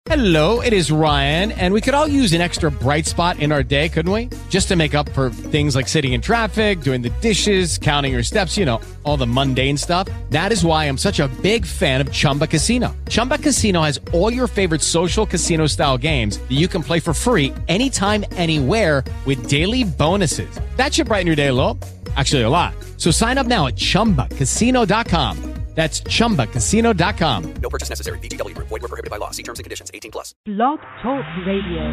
Hello, it is Ryan, and we could all use an extra bright spot in our day, couldn't we? Just to make up for things like sitting in traffic, doing the dishes, counting your steps, you know, all the mundane stuff. That is why I'm such a big fan of Chumba Casino. Chumba Casino has all your favorite social casino-style games that you can play for free anytime, anywhere with daily bonuses. That should brighten your day a little. Actually, a lot. So sign up now at ChumbaCasino.com. That's ChumbaCasino.com. No purchase necessary. VGW Group. Void where prohibited by law. See terms and conditions. 18+. Blog Talk Radio.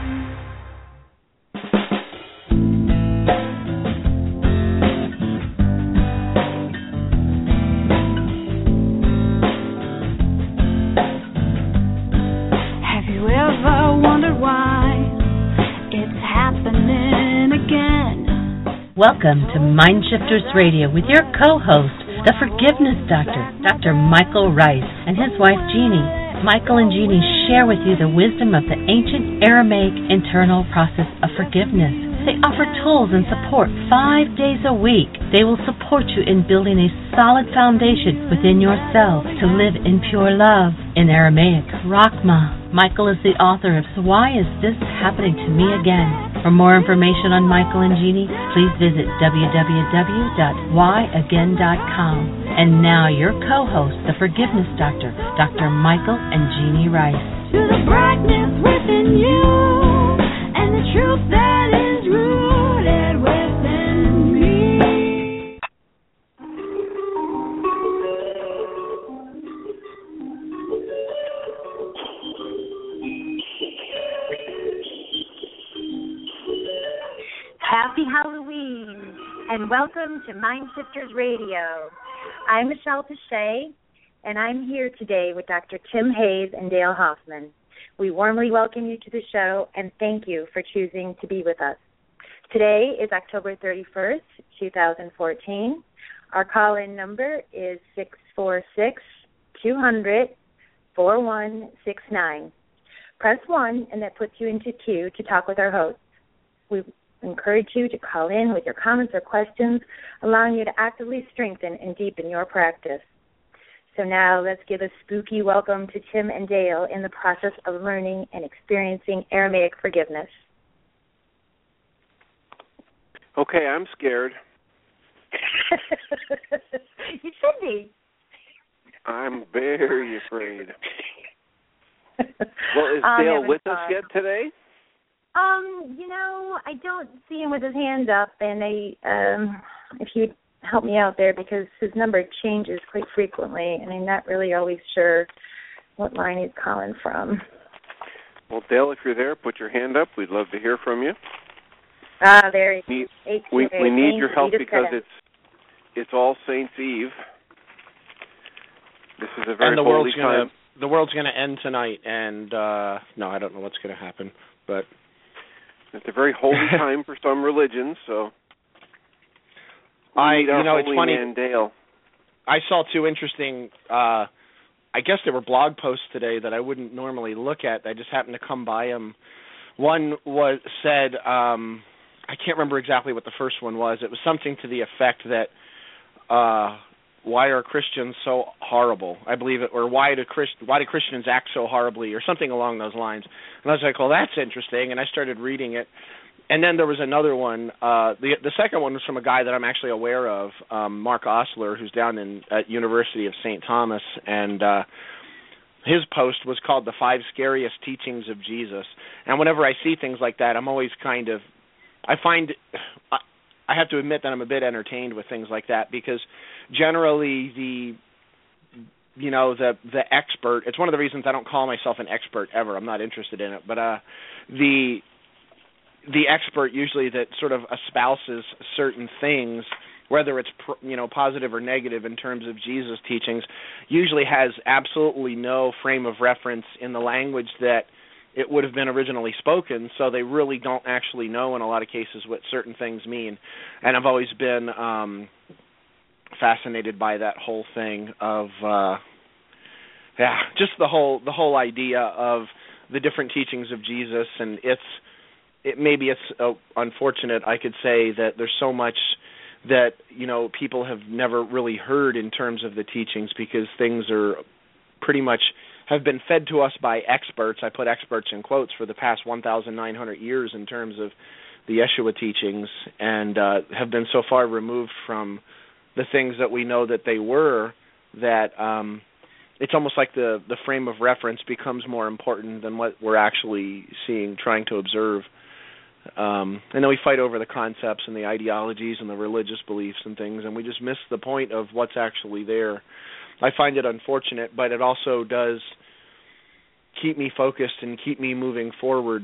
Have you ever wondered why it's happening again? Welcome to Mindshifters Radio with your co-host, the Forgiveness Doctor, Dr. Michael Rice, and his wife, Jeannie. Michael and Jeannie share with you the wisdom of the ancient Aramaic internal process of forgiveness. They offer tools and support 5 days a week. They will support you in building a solid foundation within yourself to live in pure love. In Aramaic, Rachma. Michael is the author of So Why Is This Happening to Me Again? For more information on Michael and Jeannie, please visit www.whyagain.com. And now your co-host, the Forgiveness Doctor, Dr. Michael and Jeannie Rice. To the brightness within you and the truth that is rooted within me. Happy Halloween, and welcome to Mindshifters Radio. I'm Michelle Pache, and I'm here today with Dr. Tim Hayes and Dale Hoffman. We warmly welcome you to the show, and thank you for choosing to be with us. Today is October 31st, 2014. Our call-in number is 646-200-4169. Press 1, and that puts you into queue to talk with our hosts. We encourage you to call in with your comments or questions, allowing you to actively strengthen and deepen your practice. So now let's give a spooky welcome to Tim and Dale in the process of learning and experiencing Aramaic forgiveness. Okay, I'm scared. You should be. I'm very afraid. Well, is Dale with us yet today? I don't see him with his hand up, and if you'd help me out there, because his number changes quite frequently, and I'm not really always sure what line he's calling from. Well, Dale, if you're there, put your hand up. We'd love to hear from you. There he is. We need your help because it's All Saints' Eve. This is a very holy time. The world's going to end tonight, and no, I don't know what's going to happen, but it's a very holy time for some religions, so it's funny. Man Dale. I saw two interesting, I guess they were blog posts today that I wouldn't normally look at. I just happened to come by them. One said, I can't remember exactly what the first one was. It was something to the effect that, why are Christians so horrible? I believe it, or why do Christians act so horribly, or something along those lines. And I was like, well, that's interesting, and I started reading it. And then there was another one. The second one was from a guy that I'm actually aware of, Mark Osler, who's down at University of St. Thomas, and his post was called The 5 Scariest Teachings of Jesus. And whenever I see things like that, I'm always I have to admit that I'm a bit entertained with things like that, because generally the expert, it's one of the reasons I don't call myself an expert ever. I'm not interested in it, but the expert usually that sort of espouses certain things, whether it's positive or negative in terms of Jesus' teachings, usually has absolutely no frame of reference in the language that it would have been originally spoken, so they really don't actually know in a lot of cases what certain things mean. And I've always been fascinated by that whole thing of just the whole idea of the different teachings of Jesus. And it's unfortunate, I could say, that there's so much that people have never really heard in terms of the teachings, because things are pretty much have been fed to us by experts. I put experts in quotes for the past 1,900 years in terms of the Yeshua teachings, and have been so far removed from the things that we know that they were that it's almost like the frame of reference becomes more important than what we're actually seeing, trying to observe. And then we fight over the concepts and the ideologies and the religious beliefs and things, and we just miss the point of what's actually there. I find it unfortunate, but it also does keep me focused and keep me moving forward,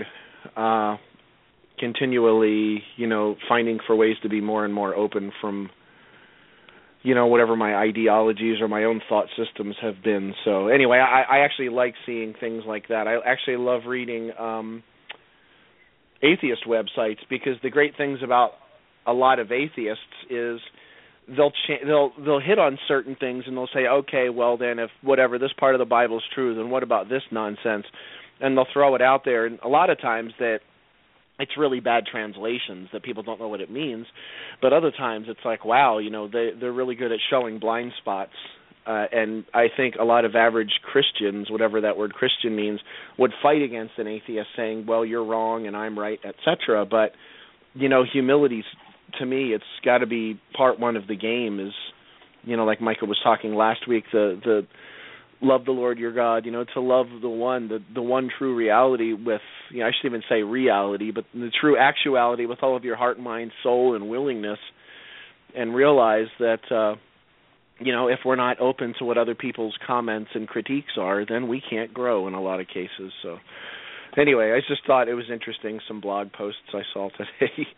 continually, finding for ways to be more and more open from, whatever my ideologies or my own thought systems have been. So anyway, I actually like seeing things like that. I actually love reading atheist websites, because the great things about a lot of atheists is they'll hit on certain things and they'll say, okay, well then if whatever this part of the Bible is true, then what about this nonsense? And they'll throw it out there. And a lot of times that it's really bad translations that people don't know what it means, but other times it's like, wow, they're really good at showing blind spots. And I think a lot of average Christians, whatever that word Christian means, would fight against an atheist saying, well, you're wrong and I'm right, etc. But, humility, to me, it's got to be part one of the game is, like Michael was talking last week, the love the Lord your God, to love the one true reality with, I shouldn't even say reality, but the true actuality with all of your heart, mind, soul, and willingness, and realize that, if we're not open to what other people's comments and critiques are, then we can't grow in a lot of cases. So anyway, I just thought it was interesting, some blog posts I saw today.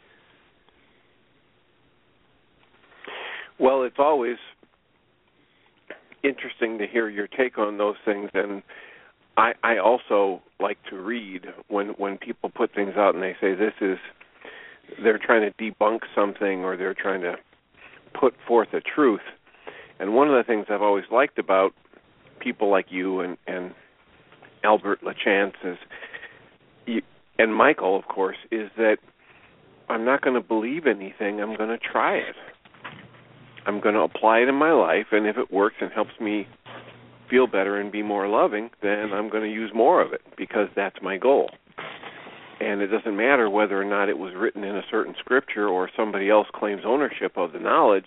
Well, it's always interesting to hear your take on those things, and I also like to read when people put things out and they say they're trying to debunk something or they're trying to put forth a truth. And one of the things I've always liked about people like you and Albert LaChance and Michael, of course, is that I'm not going to believe anything. I'm going to try it. I'm going to apply it in my life, and if it works and helps me feel better and be more loving, then I'm going to use more of it because that's my goal. And it doesn't matter whether or not it was written in a certain scripture or somebody else claims ownership of the knowledge.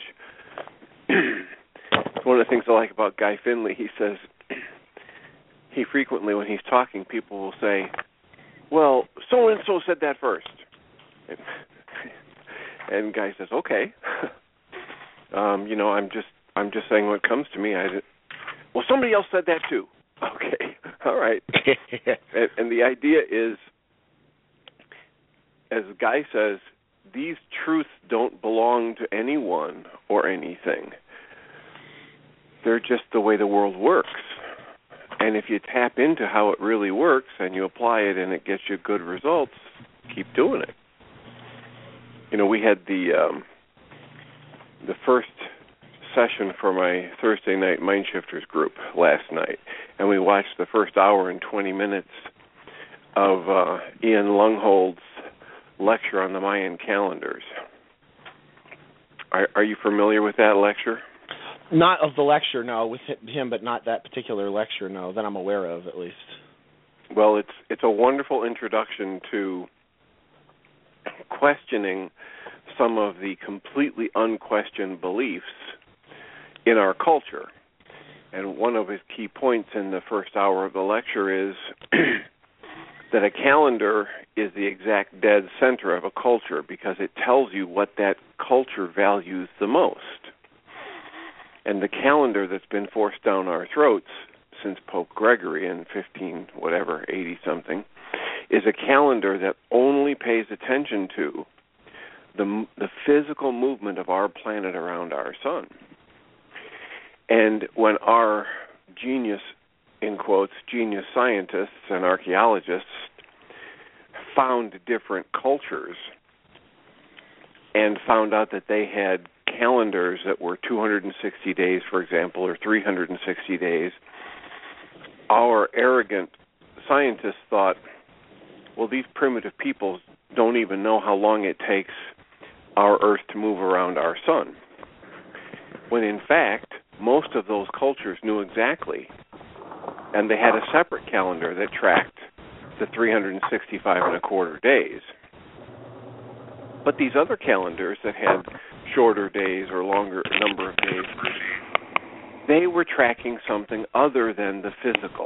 One of the things I like about Guy Finley, he says, he frequently, when he's talking, people will say, well, so-and-so said that first. And Guy says, okay. I'm just saying what comes to me. Well, somebody else said that too. Okay, all right. and the idea is, as Guy says, these truths don't belong to anyone or anything. They're just the way the world works. And if you tap into how it really works and you apply it and it gets you good results, keep doing it. We had the first session for my Thursday night Mindshifters group last night, and we watched the first hour and 20 minutes of Ian Lunghold's lecture on the Mayan calendars. Are you familiar with that lecture? Not of the lecture, no, with him, but not that particular lecture, no, that I'm aware of, at least. Well, it's a wonderful introduction to questioning some of the completely unquestioned beliefs in our culture. And one of his key points in the first hour of the lecture is that a calendar is the exact dead center of a culture because it tells you what that culture values the most. And the calendar that's been forced down our throats since Pope Gregory in 80-something, is a calendar that only pays attention to the physical movement of our planet around our sun. And when our genius, in quotes, genius scientists and archaeologists found different cultures and found out that they had calendars that were 260 days, for example, or 360 days, our arrogant scientists thought, well, these primitive peoples don't even know how long it takes our Earth to move around our sun. When in fact, most of those cultures knew exactly And they had a separate calendar that tracked the 365 and a quarter days. But these other calendars that had shorter days or longer number of days, they were tracking something other than the physical.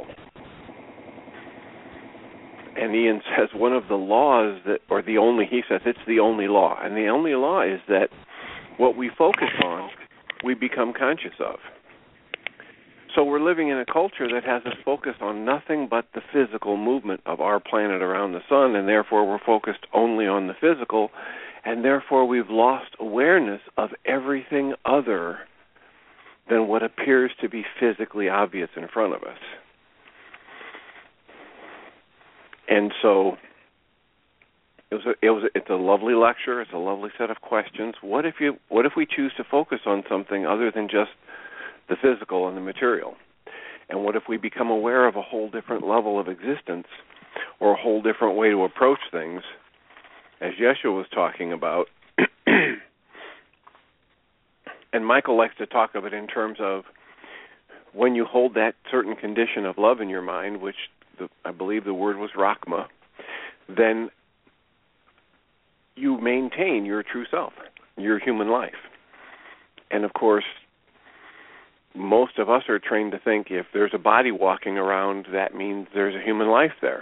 And Ian says one of the laws he says it's the only law. And the only law is that what we focus on, we become conscious of. So we're living in a culture that has us focused on nothing but the physical movement of our planet around the sun, and therefore we're focused only on the physical, and therefore we've lost awareness of everything other than what appears to be physically obvious in front of us. And so it's a lovely lecture. It's a lovely set of questions. What if we choose to focus on something other than just the physical and the material? And what if we become aware of a whole different level of existence or a whole different way to approach things, as Yeshua was talking about? And Michael likes to talk of it in terms of when you hold that certain condition of love in your mind, which I believe the word was Rachma, then you maintain your true self, your human life. And of course, most of us are trained to think if there's a body walking around, that means there's a human life there.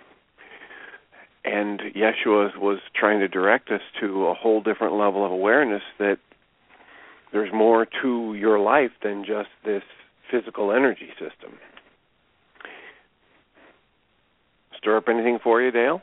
And Yeshua was trying to direct us to a whole different level of awareness that there's more to your life than just this physical energy system. Stir up anything for you, Dale?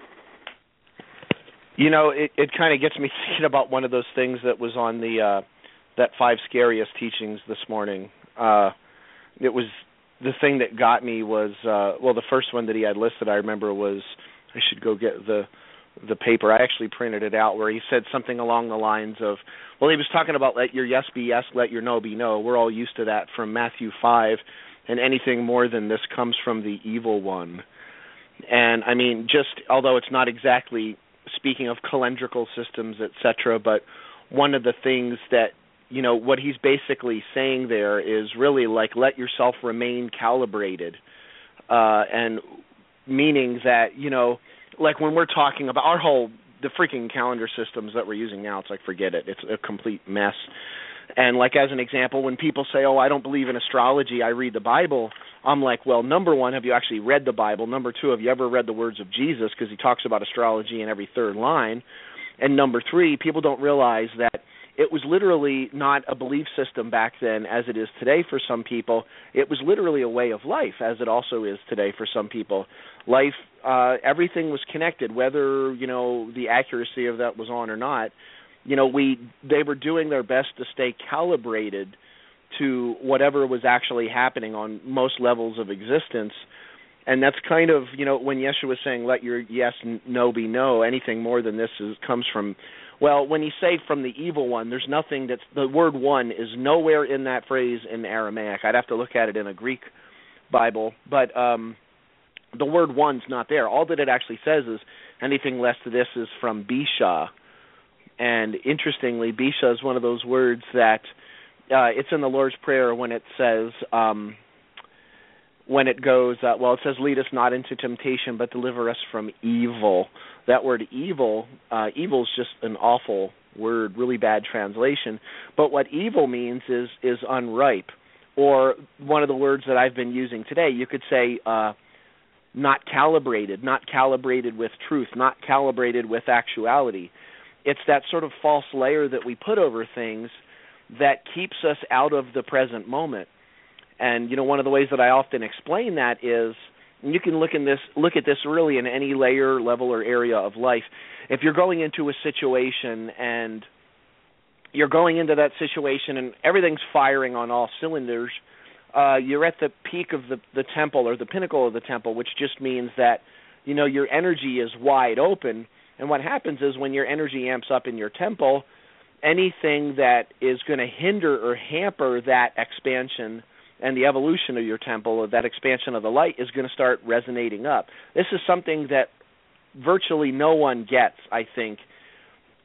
You know, it kind of gets me thinking about one of those things that was on the that 5 Scariest Teachings this morning. It was the thing that got me was the first one that he had listed, I remember, was, I should go get the paper. I actually printed it out, where he said something along the lines of, well, he was talking about let your yes be yes, let your no be no. We're all used to that from Matthew 5, and anything more than this comes from the evil one. And I mean, just although it's not exactly speaking of calendrical systems, etc., but one of the things that, you know, what he's basically saying there is really like let yourself remain calibrated, and meaning that, you know, like when we're talking about the freaking calendar systems that we're using now, it's like, forget it. It's a complete mess. And like as an example, when people say, oh, I don't believe in astrology, I read the Bible, I'm like, well, number one, have you actually read the Bible? Number two, have you ever read the words of Jesus? Because he talks about astrology in every third line. And number three, people don't realize that it was literally not a belief system back then as it is today for some people. It was literally a way of life, as it also is today for some people. Life, everything was connected, whether, you know, the accuracy of that was on or not. You know, they were doing their best to stay calibrated to whatever was actually happening on most levels of existence. And that's kind of, you know, when Yeshua was saying, let your yes, no be no, anything more than this comes from, well, when you say from the evil one, there's nothing the word one is nowhere in that phrase in Aramaic. I'd have to look at it in a Greek Bible, but the word one's not there. All that it actually says is anything less than this is from Bisha. And interestingly, Bisha is one of those words that it's in the Lord's Prayer when it says, when it goes, it says, lead us not into temptation, but deliver us from evil. That word evil, evil is just an awful word, really bad translation. But what evil means is unripe. Or one of the words that I've been using today, you could say not calibrated with truth, not calibrated with actuality. It's that sort of false layer that we put over things that keeps us out of the present moment. And, you know, one of the ways that I often explain that is, and you can look at this really in any layer, level, or area of life. If you're going into a situation and you're going into that situation and everything's firing on all cylinders, you're at the peak of the temple or the pinnacle of the temple, which just means that, you know, your energy is wide open. And what happens is when your energy amps up in your temple, anything that is going to hinder or hamper that expansion and the evolution of your temple, or that expansion of the light, is going to start resonating up. This is something that virtually no one gets, I think,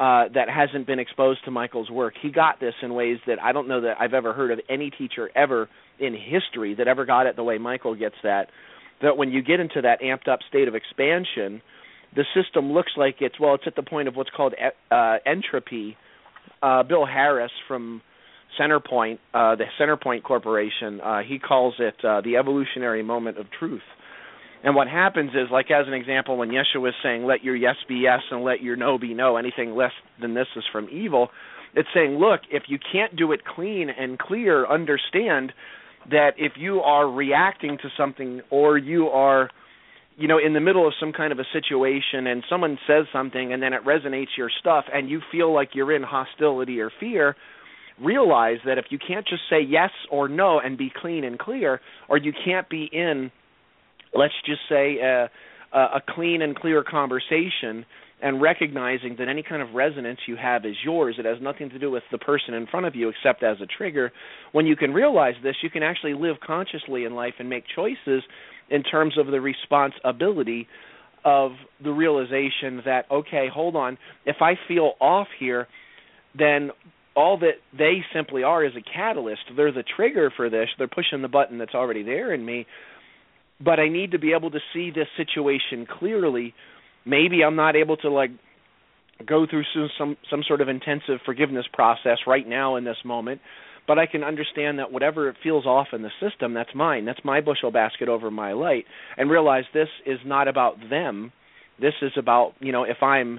that hasn't been exposed to Michael's work. He got this in ways that I don't know that I've ever heard of any teacher ever in history that ever got it the way Michael gets that when you get into that amped up state of expansion, the system looks like it's at the point of what's called entropy. Bill Harris from Centerpoint, the Centerpoint Corporation, he calls it the evolutionary moment of truth. And what happens is, like as an example, when Yeshua is saying, let your yes be yes and let your no be no, anything less than this is from evil, it's saying, look, if you can't do it clean and clear, understand that if you are reacting to something or you are, in the middle of some kind of a situation and someone says something and then it resonates your stuff and you feel like you're in hostility or fear, realize that if you can't just say yes or no and be clean and clear, or you can't be in, let's just say, a clean and clear conversation and recognizing that any kind of resonance you have is yours. It has nothing to do with the person in front of you except as a trigger. When you can realize this, you can actually live consciously in life and make choices in terms of the responsibility of the realization that, okay, hold on, if I feel off here, then all that they simply are is a catalyst. They're the trigger for this. They're pushing the button that's already there in me. But I need to be able to see this situation clearly. Maybe I'm not able to go through some sort of intensive forgiveness process right now in this moment, but I can understand that whatever it feels off in the system, that's mine. That's my bushel basket over my light, and realize this is not about them. This is about, I'm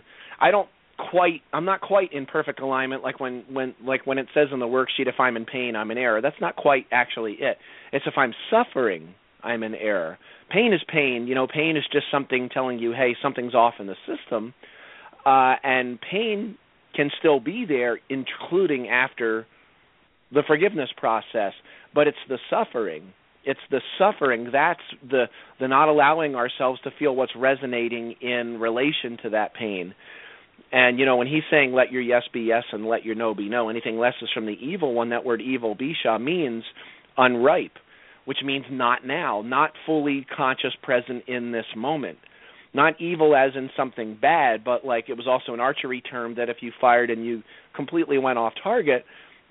not quite in perfect alignment, like when it says in the worksheet, if I'm in pain, I'm in error. That's not quite actually it. It's if I'm suffering, I'm in error. Pain is pain. Pain is just something telling you, hey, something's off in the system. And pain can still be there, including after the forgiveness process. But it's the suffering. It's the suffering. That's the not allowing ourselves to feel what's resonating in relation to that pain. And, when he's saying let your yes be yes and let your no be no, anything less is from the evil one, that word evil, bisha, means unripe, which means not now, not fully conscious present in this moment. Not evil as in something bad, but like it was also an archery term that if you fired and you completely went off target,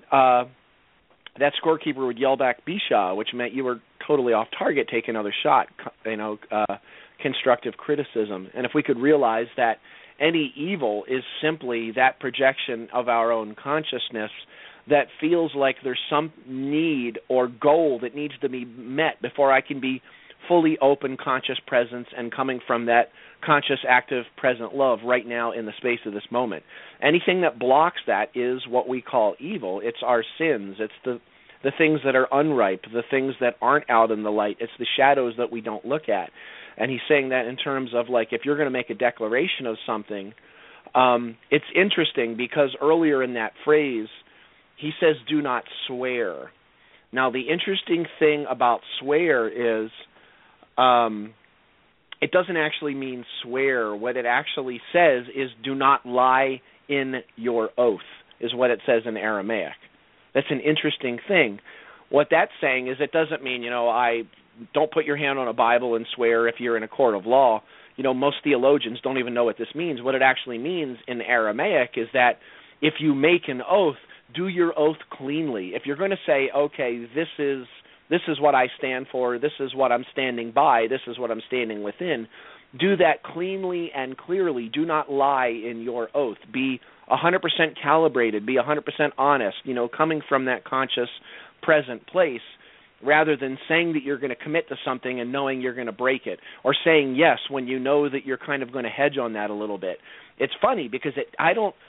that scorekeeper would yell back bisha, which meant you were totally off target, take another shot, constructive criticism. And if we could realize that any evil is simply that projection of our own consciousness that feels like there's some need or goal that needs to be met before I can be fully open, conscious presence and coming from that conscious, active, present love right now in the space of this moment. Anything that blocks that is what we call evil. It's our sins. It's the things that are unripe, the things that aren't out in the light. It's the shadows that we don't look at. And he's saying that in terms of if you're going to make a declaration of something, it's interesting because earlier in that phrase, he says, do not swear. Now, the interesting thing about swear is it doesn't actually mean swear. What it actually says is do not lie in your oath, is what it says in Aramaic. That's an interesting thing. What that's saying is it doesn't mean, I don't put your hand on a Bible and swear if you're in a court of law. Most theologians don't even know what this means. What it actually means in Aramaic is that if you make an oath, do your oath cleanly. If you're going to say, okay, this is what I stand for, this is what I'm standing by, this is what I'm standing within, do that cleanly and clearly. Do not lie in your oath. Be 100% calibrated. Be 100% honest, coming from that conscious, present place, rather than saying that you're going to commit to something and knowing you're going to break it, or saying yes when you know that you're kind of going to hedge on that a little bit. It's funny because I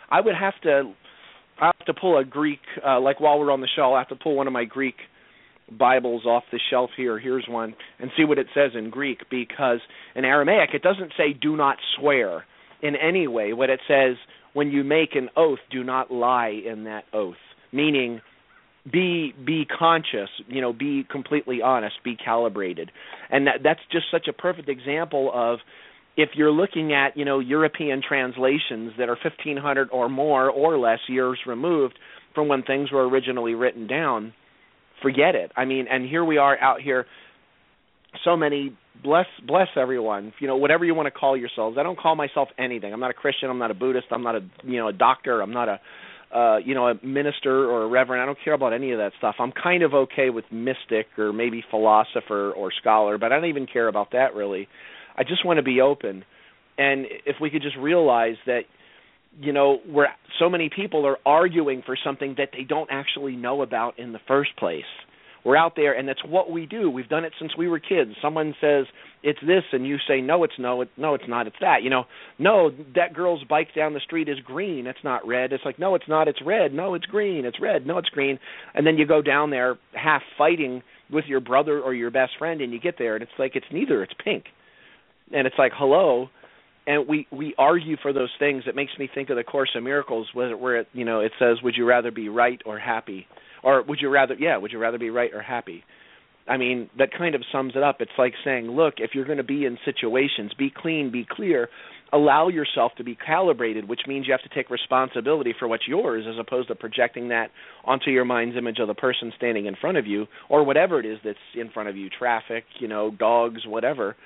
have to pull a Greek, while we're on the show, I'll have to pull one of my Greek Bibles off the shelf here. Here's one, and see what it says in Greek, because in Aramaic it doesn't say do not swear in any way. What it says, when you make an oath, do not lie in that oath, meaning be conscious, be completely honest, be calibrated. And that's just such a perfect example of, if you're looking at, European translations that are 1,500 or more or less years removed from when things were originally written down, forget it. I mean, and here we are out here so many. Bless everyone. Whatever you want to call yourselves. I don't call myself anything. I'm not a Christian. I'm not a Buddhist. I'm not a doctor. I'm not a minister or a reverend. I don't care about any of that stuff. I'm kind of okay with mystic or maybe philosopher or scholar, but I don't even care about that really. I just want to be open. And if we could just realize that, where so many people are arguing for something that they don't actually know about in the first place. We're out there, and that's what we do. We've done it since we were kids. Someone says, it's this, and you say, no, it's not, it's that. No, that girl's bike down the street is green. It's not red. It's like, no, it's not, it's red. No, it's green. It's red. No, it's green. And then you go down there half fighting with your brother or your best friend, and you get there, and it's like, it's neither. It's pink. And it's like, hello. And we argue for those things. It makes me think of the Course in Miracles where it says, would you rather be right or happy? Or would you rather be right or happy? I mean, that kind of sums it up. It's like saying, look, if you're going to be in situations, be clean, be clear, allow yourself to be calibrated, which means you have to take responsibility for what's yours as opposed to projecting that onto your mind's image of the person standing in front of you or whatever it is that's in front of you, traffic, dogs, whatever.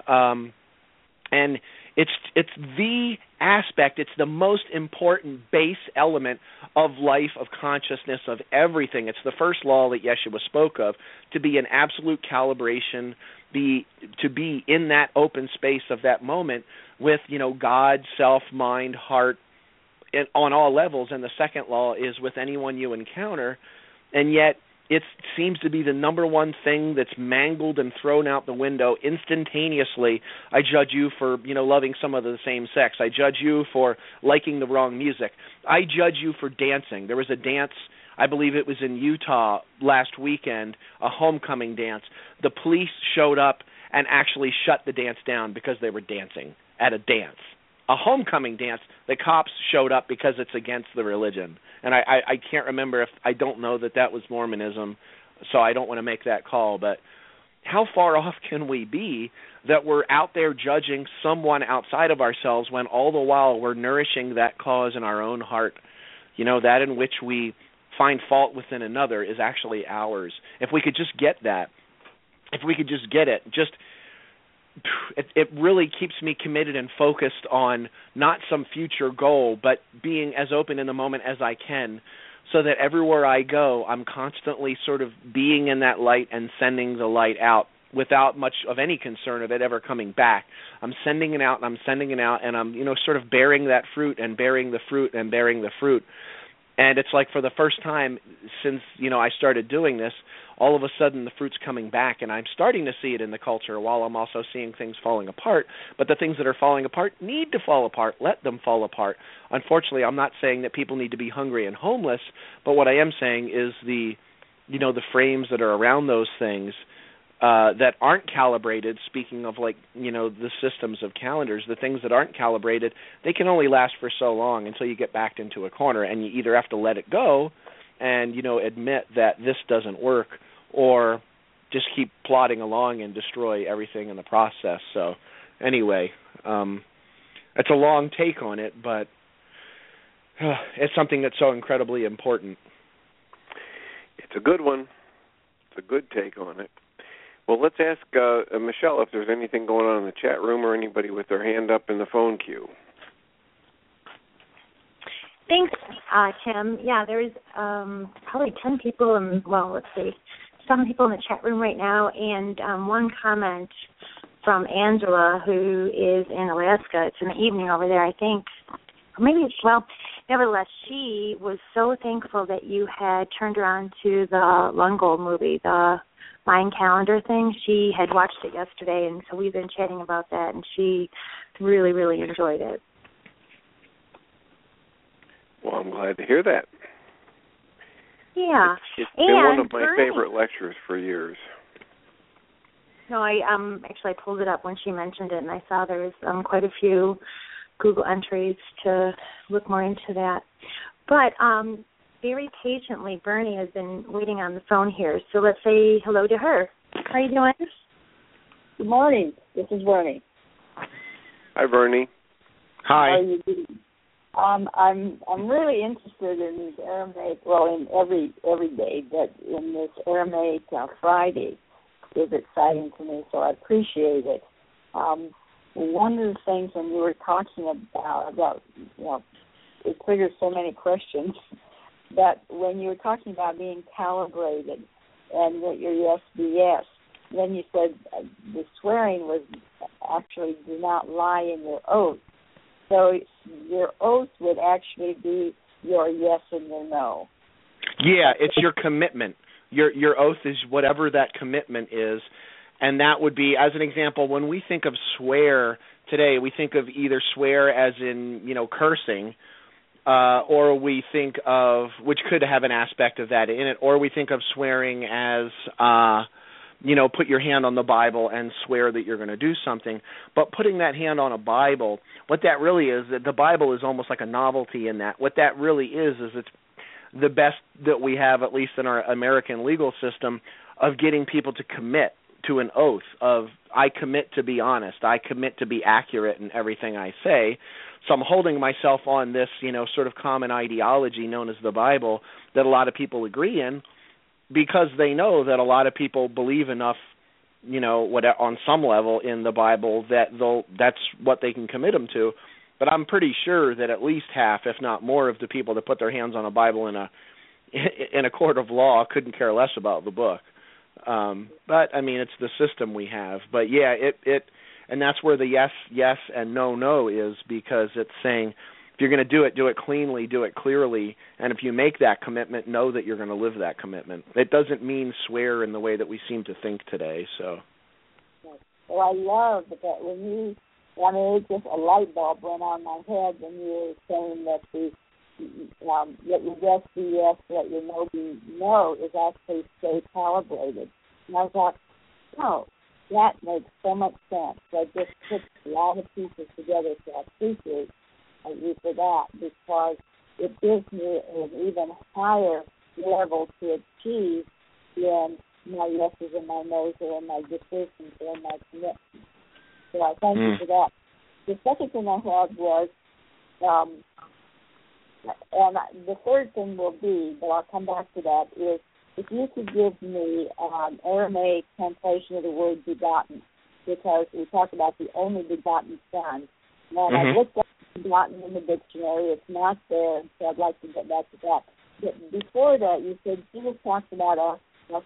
And it's the aspect, it's the most important base element of life, of consciousness, of everything. It's the first law that Yeshua spoke of, to be in absolute calibration, to be in that open space of that moment with, God, self, mind, heart, on all levels. And the second law is with anyone you encounter, and yet it seems to be the number one thing that's mangled and thrown out the window instantaneously. I judge you for, loving some of the same sex. I judge you for liking the wrong music. I judge you for dancing. There was a dance, I believe it was in Utah last weekend, a homecoming dance. The police showed up and actually shut the dance down because they were dancing at a dance. A homecoming dance, the cops showed up because it's against the religion. And I can't remember I don't know that was Mormonism, so I don't want to make that call. But how far off can we be that we're out there judging someone outside of ourselves when all the while we're nourishing that cause in our own heart? That in which we find fault within another is actually ours. If we could just get that, if we could just get it, it really keeps me committed and focused on not some future goal, but being as open in the moment as I can so that everywhere I go, I'm constantly sort of being in that light and sending the light out without much of any concern of it ever coming back. I'm sending it out and I'm sending it out, and I'm, sort of bearing that fruit and bearing the fruit and bearing the fruit. And it's like for the first time since, I started doing this, all of a sudden the fruit's coming back, and I'm starting to see it in the culture while I'm also seeing things falling apart. But the things that are falling apart need to fall apart. Let them fall apart. Unfortunately, I'm not saying that people need to be hungry and homeless, but what I am saying is the frames that are around those things that aren't calibrated, speaking of the systems of calendars, the things that aren't calibrated, they can only last for so long until you get backed into a corner, and you either have to let it go and, admit that this doesn't work, or just keep plodding along and destroy everything in the process. So anyway, it's a long take on it, but it's something that's so incredibly important. It's a good one. It's a good take on it. Well, let's ask Michelle if there's anything going on in the chat room or anybody with their hand up in the phone queue. Thanks, Tim. Yeah, there's probably 10 people, some people in the chat room right now, and one comment from Angela, who is in Alaska. It's in the evening over there, I think. Nevertheless, she was so thankful that you had turned her on to the Lungold movie, the Mayan calendar thing. She had watched it yesterday, and so we've been chatting about that, and she really, really enjoyed it. Well, I'm glad to hear that. Yeah. It's been one of my favorite lectures for years. No, I pulled it up when she mentioned it, and I saw there was quite a few Google entries to look more into that. But very patiently, Bernie has been waiting on the phone here, so let's say hello to her. How are you doing? Good morning. This is Bernie. Hi, Bernie. Hi. How are you doing? I'm really interested in these Aramaic, in every day, but in this Aramaic Friday. is exciting to me, so I appreciate it. One of the things when you were talking about it triggers so many questions, but when you were talking about being calibrated and that your yes be yes, then you said the swearing was actually do not lie in your oath. So your oath would actually be your yes and your no. Yeah, it's your commitment. Your oath is whatever that commitment is, and that would be, as an example, when we think of swear today, we think of either swear as in, cursing, or we think of, which could have an aspect of that in it, or we think of swearing as, put your hand on the Bible and swear that you're going to do something. But putting that hand on a Bible, what that really is, that the Bible is almost like a novelty in that. What that really is it's the best that we have, at least in our American legal system, of getting people to commit to an oath of, I commit to be honest, I commit to be accurate in everything I say. So I'm holding myself on this, sort of common ideology known as the Bible that a lot of people agree in, because they know that a lot of people believe enough, on some level in the Bible that that's what they can commit them to. But I'm pretty sure that at least half, if not more, of the people that put their hands on a Bible in a court of law couldn't care less about the book. But I mean, it's the system we have. But yeah, it and that's where the yes and no is, because it's saying if you're going to do it cleanly, do it clearly, and if you make that commitment, know that you're going to live that commitment. It doesn't mean swear in the way that we seem to think today. So. Well, I love that it just a light bulb went on my head when you were saying that let your yes be yes, let your no be no is actually stay calibrated. And I thought, that makes so much sense. I just put a lot of pieces together, so I appreciate you for that, because it gives me an even higher level to achieve in my yeses and my nos, or in my decisions, or in my commitments. So I thank you for that. The second thing I had was, and the third thing will be, but I'll come back to that, is if you could give me Aramaic translation of the word begotten, because we talk about the only begotten Son. And I looked up begotten in the dictionary. It's not there, so I'd like to get back to that. But before that, you said Jesus talks about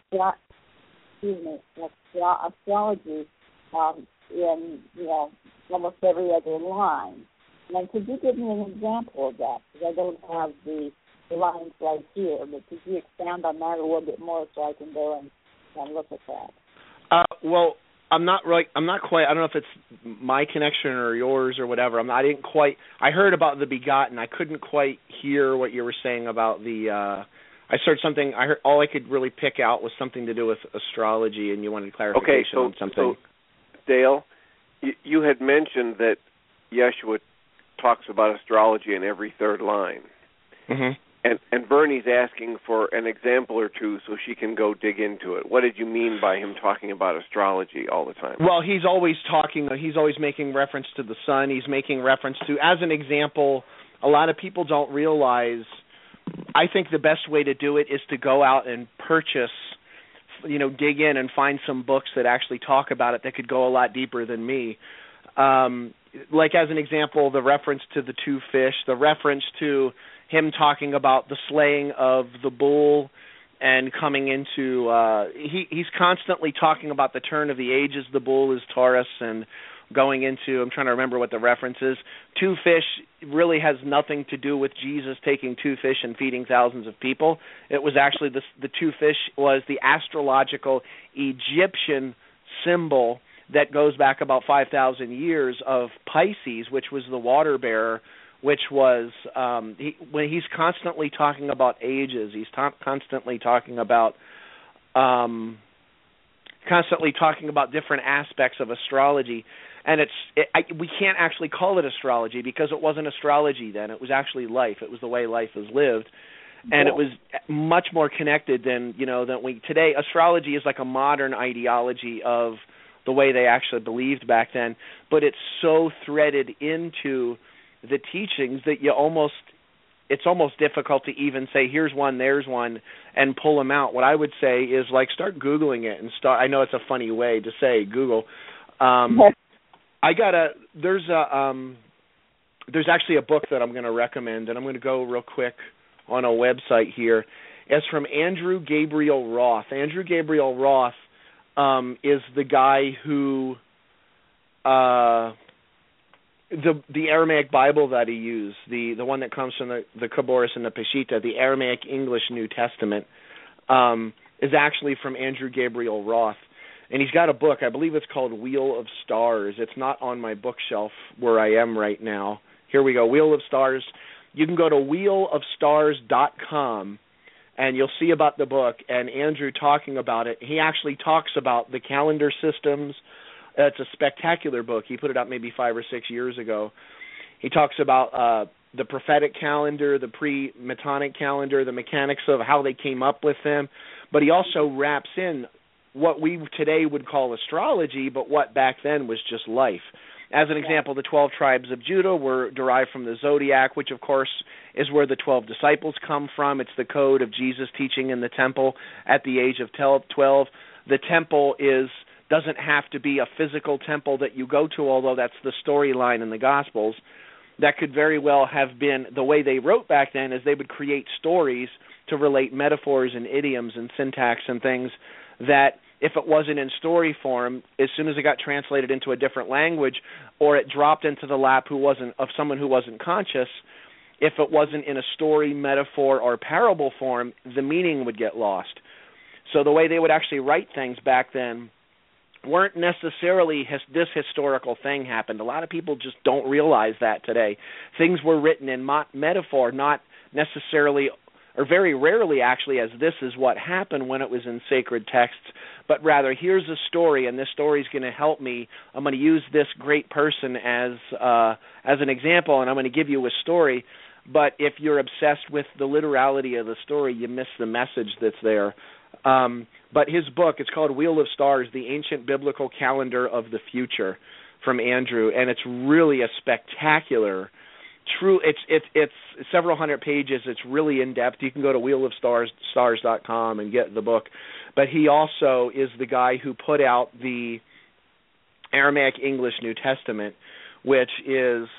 astrology in almost every other line. And could you give me an example of that? Because I don't have the lines right here, but could you expand on that a little bit more so I can go and look at that? Well, I'm not quite. I don't know if it's my connection or yours or whatever. I didn't quite. I heard about the begotten. I couldn't quite hear what you were saying about the. I heard something. I heard all I could really pick out was something to do with astrology, and you wanted clarification on something. So Dale, you had mentioned that Yeshua talks about astrology in every third line. Mm-hmm. And Bernie's asking for an example or two so she can go dig into it. What did you mean by him talking about astrology all the time? Well, he's always making reference to the sun. He's making reference to, as an example, a lot of people don't realize, I think the best way to do it is to go out and purchase, dig in and find some books that actually talk about it that could go a lot deeper than me. Like, as an example, the reference to the two fish, the reference to him talking about the slaying of the bull and coming into, he's constantly talking about the turn of the ages. The bull is Taurus, and going into, I'm trying to remember what the reference is. Two fish really has nothing to do with Jesus taking two fish and feeding thousands of people. It was actually the two fish was the astrological Egyptian symbol that goes back about 5,000 years of Pisces, which was the water bearer, which was when he's constantly talking about ages, he's constantly talking about different aspects of astrology, and we can't actually call it astrology because it wasn't astrology then. It was actually life. It was the way life is lived, and it was much more connected than we today. Astrology is like a modern ideology of the way they actually believed back then, but it's so threaded into the teachings that you almost, it's almost difficult to even say, here's one, there's one, and pull them out. What I would say is, like, start Googling it and start. I know it's a funny way to say Google. There's actually a book that I'm going to recommend, and I'm going to go real quick on a website here. It's from Andrew Gabriel Roth. Andrew Gabriel Roth is the guy who the Aramaic Bible that he used, the one that comes from the Khabouris and the Peshitta, the Aramaic English New Testament, is actually from Andrew Gabriel Roth. And he's got a book, I believe it's called Wheel of Stars. It's not on my bookshelf where I am right now. Here we go, Wheel of Stars. You can go to wheelofstars.com, and you'll see about the book, and Andrew talking about it. He actually talks about the calendar systems. It's a spectacular book. He put it out maybe 5 or 6 years ago. He talks about the prophetic calendar, the pre-Metonic calendar, the mechanics of how they came up with them. But he also wraps in what we today would call astrology, but what back then was just life. As an example, the 12 tribes of Judah were derived from the zodiac, which, of course, is where the 12 disciples come from. It's the code of Jesus teaching in the temple at the age of 12. The temple doesn't have to be a physical temple that you go to, although that's the storyline in the Gospels. That could very well have been the way they wrote back then, is they would create stories to relate metaphors and idioms and syntax and things that, if it wasn't in story form, as soon as it got translated into a different language, or it dropped into the lap of someone who wasn't conscious, if it wasn't in a story, metaphor, or parable form, the meaning would get lost. So the way they would actually write things back then weren't necessarily this historical thing happened. A lot of people just don't realize that today. Things were written in metaphor, not necessarily, or very rarely actually, as this is what happened when it was in sacred texts, but rather, here's a story, and this story is going to help me. I'm going to use this great person as an example, and I'm going to give you a story. But if you're obsessed with the literality of the story, you miss the message that's there. But his book, it's called Wheel of Stars, The Ancient Biblical Calendar of the Future, from Andrew, and it's really a spectacular, it's several hundred pages. It's really in-depth. You can go to wheelofstars.com and get the book. But he also is the guy who put out the Aramaic English New Testament, which is,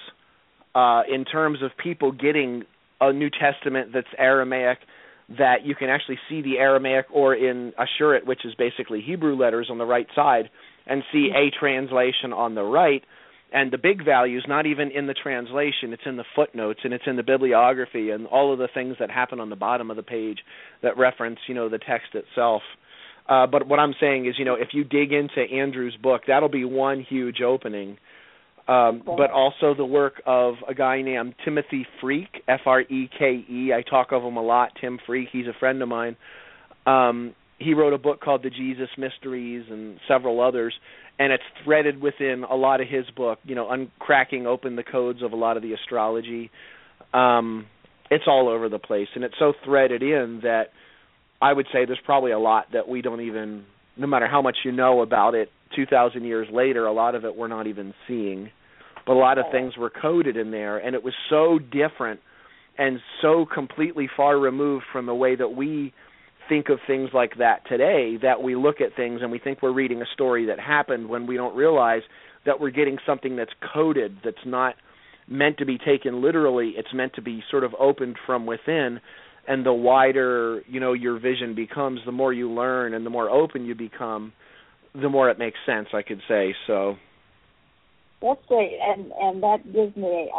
in terms of people getting a New Testament that's Aramaic, that you can actually see the Aramaic, or in Ashurit, which is basically Hebrew letters, on the right side, and see a translation on the right. And the big value is not even in the translation, it's in the footnotes, and it's in the bibliography, and all of the things that happen on the bottom of the page that reference, the text itself. But what I'm saying is, if you dig into Andrew's book, that'll be one huge opening. But also the work of a guy named Timothy Freke, Freke. I talk of him a lot, Tim Freke. He's a friend of mine. He wrote a book called The Jesus Mysteries and several others, and it's threaded within a lot of his book, uncracking open the codes of a lot of the astrology. It's all over the place, and it's so threaded in that I would say there's probably a lot that we don't even, no matter how much you know about it, 2,000 years later, a lot of it we're not even seeing. But a lot of things were coded in there, and it was so different and so completely far removed from the way that we think of things like that today, that we look at things and we think we're reading a story that happened when we don't realize that we're getting something that's coded, that's not meant to be taken literally. It's meant to be sort of opened from within, and the wider, your vision becomes, the more you learn and the more open you become, the more it makes sense, I could say. So that's great, and that gives me,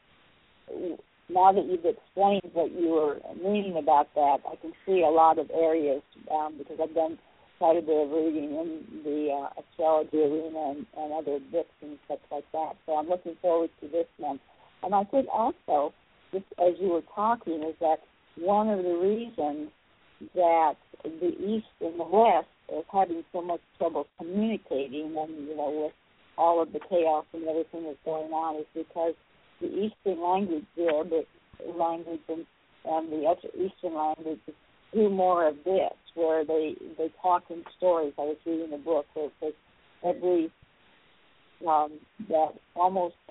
now that you've explained what you were meaning about that, I can see a lot of areas, because I've done quite a bit of reading in the astrology arena and other books and stuff like that. So I'm looking forward to this one. And I think also, just as you were talking, is that one of the reasons that the East and the West is having so much trouble communicating, and with all of the chaos and everything that's going on, is because the Eastern language, the Arabic language, and the Eastern language do more of this, where they talk in stories. I was reading a book where it says that almost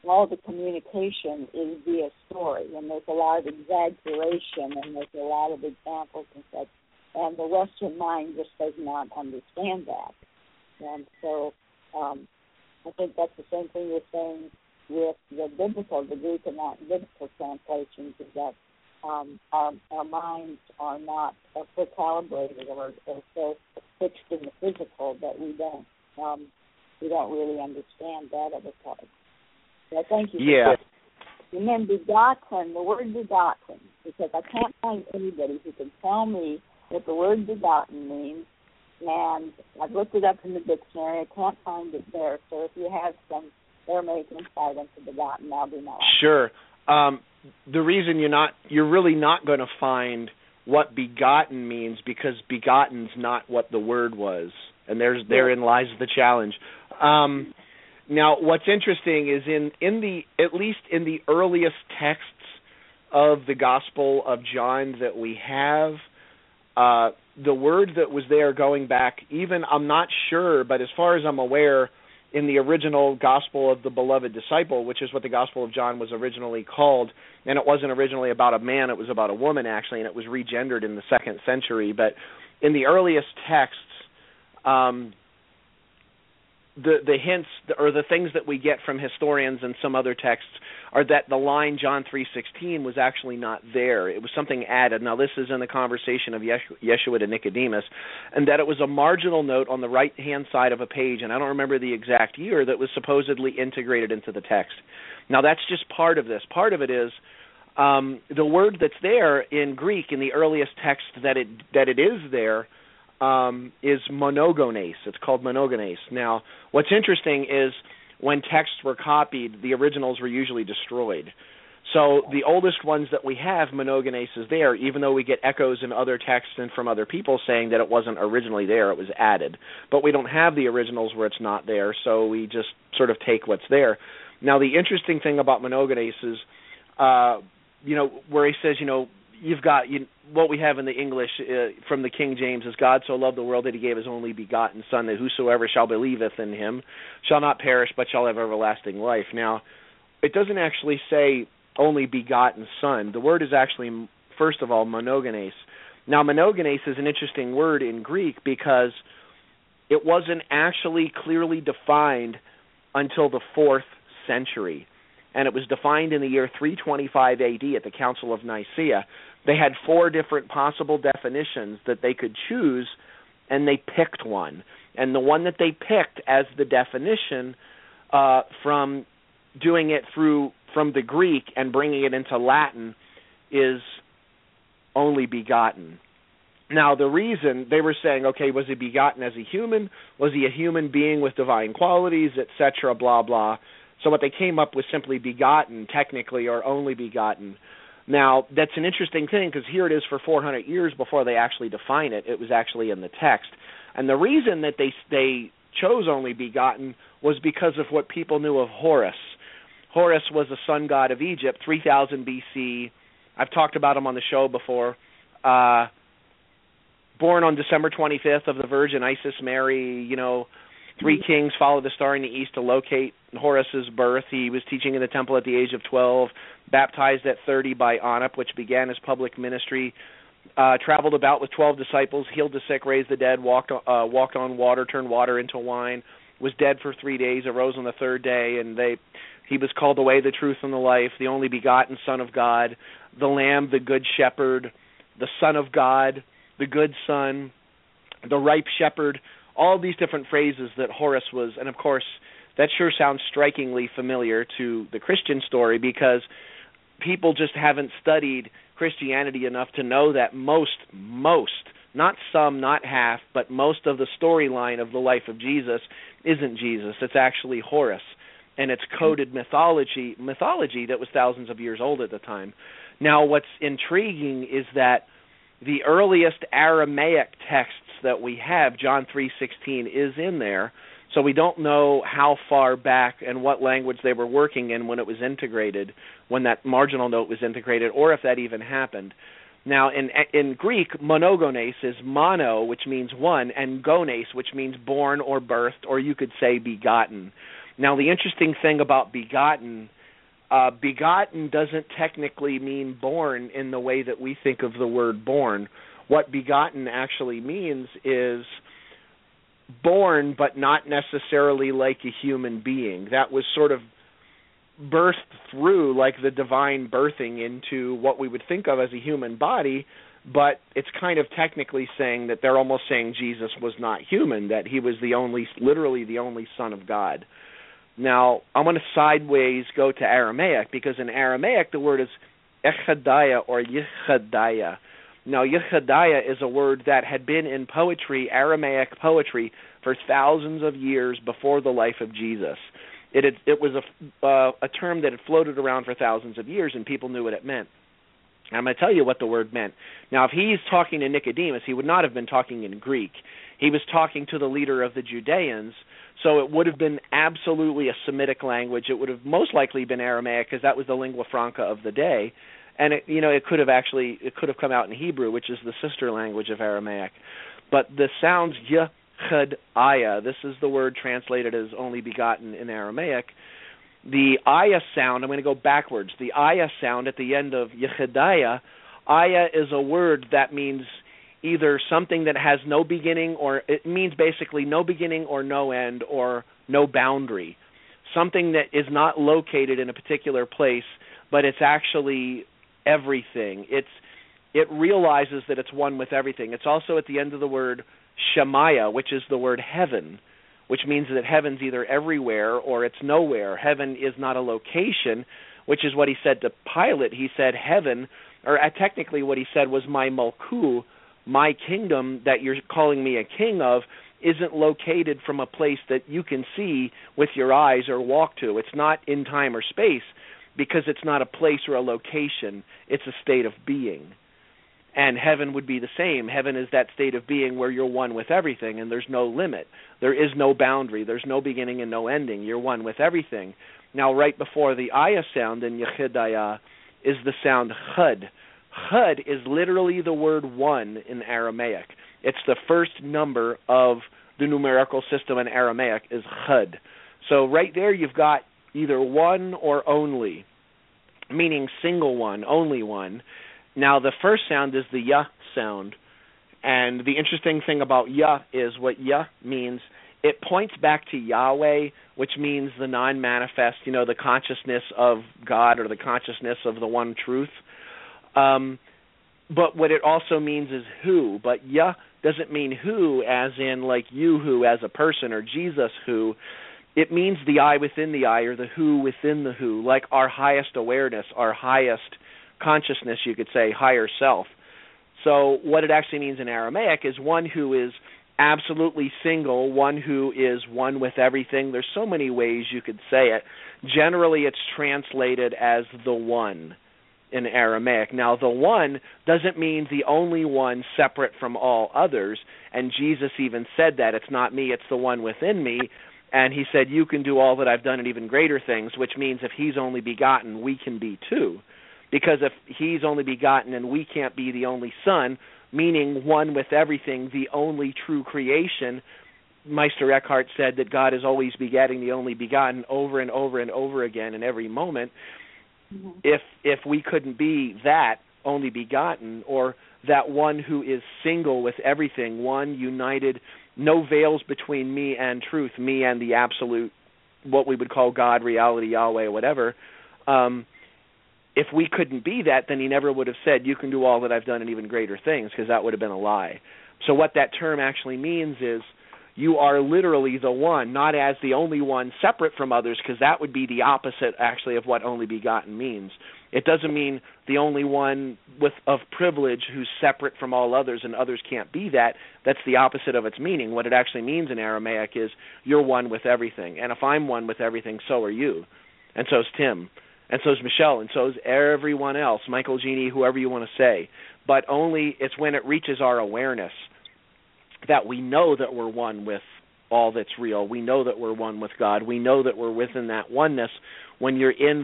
all the communication is via story, and there's a lot of exaggeration, and there's a lot of examples and such, and the Western mind just does not understand that. And so I think that's the same thing you're saying with the Greek and non-biblical translations, is that our minds are not so calibrated or so fixed in the physical that we don't really understand that other part. So thank you. Yeah. And then begotten, the word begotten, because I can't find anybody who can tell me what the word begotten means, and I've looked it up in the dictionary. I can't find it there. So if you have some Aramaic insight into begotten, I'll be nice. Sure. The reason you're really not going to find what begotten means, because begotten's not what the word was, and therein lies the challenge. Now, what's interesting is at least in the earliest texts of the Gospel of John that we have, the word that was there going back, even, I'm not sure, but as far as I'm aware, in the original Gospel of the Beloved Disciple, which is what the Gospel of John was originally called, and it wasn't originally about a man, it was about a woman, actually, and it was regendered in the 2nd century. But in the earliest texts, the hints or the things that we get from historians and some other texts are that the line John 3:16 was actually not there. It was something added. Now, this is in the conversation of Yeshua to Nicodemus, and that it was a marginal note on the right-hand side of a page, and I don't remember the exact year, that was supposedly integrated into the text. Now, that's just part of this. Part of it is the word that's there in Greek in the earliest text that it is there is monogenes. It's called monogenes. Now, what's interesting is when texts were copied, the originals were usually destroyed. So the oldest ones that we have, monogenes is there, even though we get echoes in other texts and from other people saying that it wasn't originally there, it was added. But we don't have the originals where it's not there, so we just sort of take what's there. Now, the interesting thing about monogenes is, where he says, you've got what we have in the English from the King James is, God so loved the world that he gave his only begotten Son, that whosoever shall believeth in him shall not perish but shall have everlasting life. Now, it doesn't actually say only begotten Son. The word is actually, first of all, monogenes. Now, monogenes is an interesting word in Greek because it wasn't actually clearly defined until the 4th century. And it was defined in the year 325 AD at the Council of Nicaea. They had 4 different possible definitions that they could choose, and they picked one. And the one that they picked as the definition from doing it from the Greek and bringing it into Latin is only begotten. Now, the reason they were saying, okay, was he begotten as a human? Was he a human being with divine qualities, etc., blah, blah. So what they came up with simply begotten, technically, or only begotten. Now, that's an interesting thing because here it is for 400 years before they actually define it. It was actually in the text. And the reason that they chose only begotten was because of what people knew of Horus. Horus was a sun god of Egypt, 3000 BC. I've talked about him on the show before. Born on December 25th of the Virgin Isis Mary, 3 kings followed the star in the east to locate Horus's birth. He was teaching in the temple at the age of 12, baptized at 30 by Anup, which began his public ministry, traveled about with 12 disciples, healed the sick, raised the dead, walked on water, turned water into wine, was dead for 3 days, arose on the 3rd day, and he was called the way, the truth, and the life, the only begotten Son of God, the Lamb, the Good Shepherd, the Son of God, the Good Son, the Ripe Shepherd, all these different phrases that Horus was. And, of course, that sure sounds strikingly familiar to the Christian story because people just haven't studied Christianity enough to know that most, not some, not half, but most of the storyline of the life of Jesus isn't Jesus. It's actually Horus. And it's coded mythology that was thousands of years old at the time. Now, what's intriguing is that the earliest Aramaic texts that we have, John 3:16, is in there. So we don't know how far back and what language they were working in when it was integrated, when that marginal note was integrated, or if that even happened. Now, in Greek, monogenes is mono, which means one, and gones, which means born or birthed, or you could say begotten. Now, the interesting thing about begotten, begotten doesn't technically mean born in the way that we think of the word born. What begotten actually means is born, but not necessarily like a human being. That was sort of birthed through, like the divine birthing into what we would think of as a human body, but it's kind of technically saying that they're almost saying Jesus was not human, that he was literally the only Son of God. Now, I'm going to sideways go to Aramaic, because in Aramaic the word is echadaya or yichadaya. Now, yichadaya is a word that had been in poetry, Aramaic poetry, for thousands of years before the life of Jesus. It was a term that had floated around for thousands of years, and people knew what it meant. And I'm going to tell you what the word meant. Now, if he's talking to Nicodemus, he would not have been talking in Greek. He was talking to the leader of the Judeans, so it would have been absolutely a Semitic language. It would have most likely been Aramaic, because that was the lingua franca of the day. And it could have come out in Hebrew, which is the sister language of Aramaic. But the sounds Yechadaya, this is the word translated as only begotten in Aramaic. The Aya sound, I'm going to go backwards. The Aya sound at the end of Yechadaya, Aya is a word that means either something that has no beginning, or it means basically no beginning or no end or no boundary. Something that is not located in a particular place, but it's actually everything. It realizes that it's one with everything. It's also at the end of the word Shemaya, which is the word heaven, which means that heaven's either everywhere or it's nowhere. Heaven is not a location, which is what he said to Pilate. He said heaven, or technically what he said was my Malku, my kingdom that you're calling me a king of, isn't located from a place that you can see with your eyes or walk to. It's not in time or space, because it's not a place or a location. It's a state of being. And heaven would be the same. Heaven is that state of being where you're one with everything, and there's no limit. There is no boundary. There's no beginning and no ending. You're one with everything. Now, right before the Aya sound in Yechidaya is the sound Chud. Chud is literally the word one in Aramaic. It's the first number of the numerical system in Aramaic is Chud. So right there you've got either one or only, meaning single one, only one. Now, the first sound is the Yah sound, and the interesting thing about Yah is what Yah means. It points back to Yahweh, which means the non-manifest, the consciousness of God or the consciousness of the one truth. But what it also means is who. But Yah doesn't mean who as in like you who as a person or Jesus who. It means the I within the I or the who within the who, like our highest awareness, our highest consciousness, you could say, higher self. So what it actually means in Aramaic is one who is absolutely single, one who is one with everything. There's so many ways you could say it. Generally, it's translated as the one in Aramaic. Now, the one doesn't mean the only one separate from all others, and Jesus even said that. It's not me, it's the one within me. And he said, you can do all that I've done and even greater things, which means if he's only begotten, we can be too. Because if he's only begotten and we can't be the only son, meaning one with everything, the only true creation, Meister Eckhart said that God is always begetting the only begotten over and over and over again in every moment. Mm-hmm. If we couldn't be that only begotten, or that one who is single with everything, one united, no veils between me and truth, me and the absolute, what we would call God, reality, Yahweh, whatever, if we couldn't be that, then he never would have said, you can do all that I've done and even greater things, because that would have been a lie. So what that term actually means is you are literally the one, not as the only one separate from others, because that would be the opposite, actually, of what only begotten means. It doesn't mean the only one of privilege who's separate from all others and others can't be that. That's the opposite of its meaning. What it actually means in Aramaic is you're one with everything. And if I'm one with everything, so are you. And so is Tim. And so is Michelle. And so is everyone else, Michael, Jeannie, whoever you want to say. But only it's when it reaches our awareness that we know that we're one with all that's real. We know that we're one with God. We know that we're within that oneness when you're in that